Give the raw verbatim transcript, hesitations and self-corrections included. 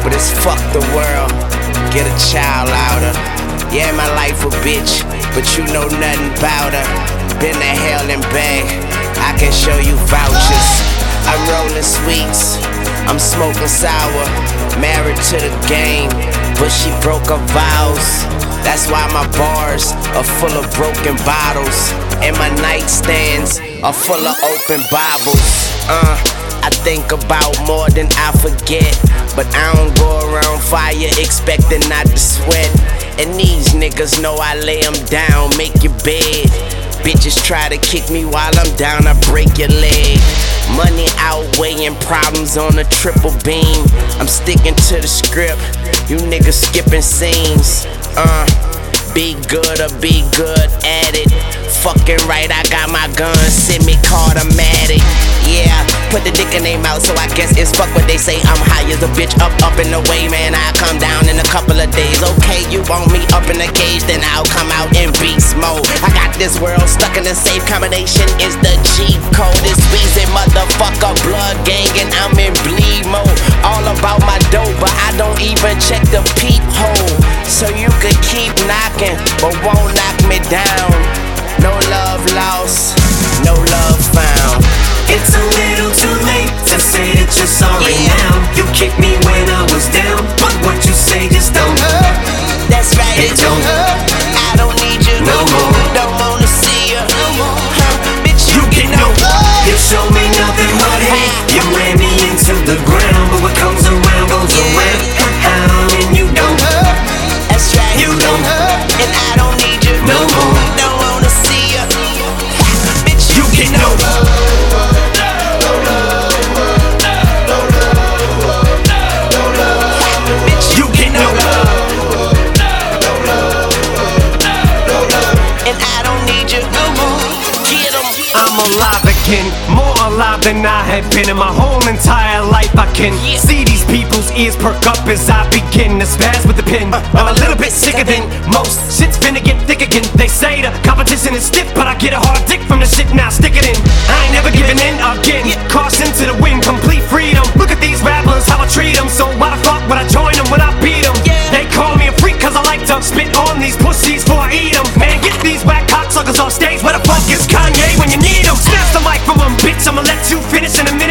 but it's fuck the world. Get a child out her. Yeah, my life a bitch, but you know nothing about her. Been to hell and back, I can show you vouchers. I'm rolling sweets, I'm smoking sour. Married to the game, but she broke her vows. That's why my bars are full of broken bottles, and my nightstands are full of open Bibles. Uh, I think about more than I forget, but I don't go around fire expecting not to sweat. And these niggas know I lay them down, make your bed. Bitches try to kick me while I'm down, I break your leg. Money outweighing problems on a triple beam. I'm sticking to the script, you niggas skipping scenes. Uh, be good or be good at it. Fucking right, I got my gun, semi-automatic. Yeah, put the dick in their mouth, so I guess it's fuck what they say. I'm high as a bitch, up, up in the way, man. I come down in a couple of days. Okay, you want me up in the cage, then I'll come out in beast mode. I got this world stuck in a safe combination. Is the cheat code? It's Weezy, motherfucker, blood gang, and I'm in bleed mode. All about my dough, but I don't even check the peephole. So you could keep knocking, but won't knock me down. No love lost, no love found. It's a little too late to say that you're sorry Yeah. now. You kicked me when I was down, but what you say just don't hurt. That's right, It don't hurt I don't need you no more. Don't wanna see you no more. Huh, bitch, you, You get get no no You show me nothing but hate. You ran me into the ground, but what comes around goes Yeah. around. And you don't hurt That's right, You don't hurt and I don't need you no more. Don't wanna see you. Bitch, you, You get no bitch, You get no and I don't need you no more. Get 'em. I'm alive again, more alive than I have been in my whole entire life. I can Yeah. see these people's ears perk up as I begin to spaz with the pen. I'm a little bit sicker than most. Shit's finna get thick again. They say the competition is stiff, but I get a hard dick from the shit, now stick it in. I ain't never giving in again. Caution to the wind, complete freedom. Look at these rappers, how I treat them. So why the fuck would I join them when I beat them? Yeah. They call me a freak cause I like to spit on these pussies before I eat them. Man, get these whack cocksuckers off stage. Where the fuck is Kanye when you need him? Snatch the mic from him, bitch, I'ma let you finish in a minute.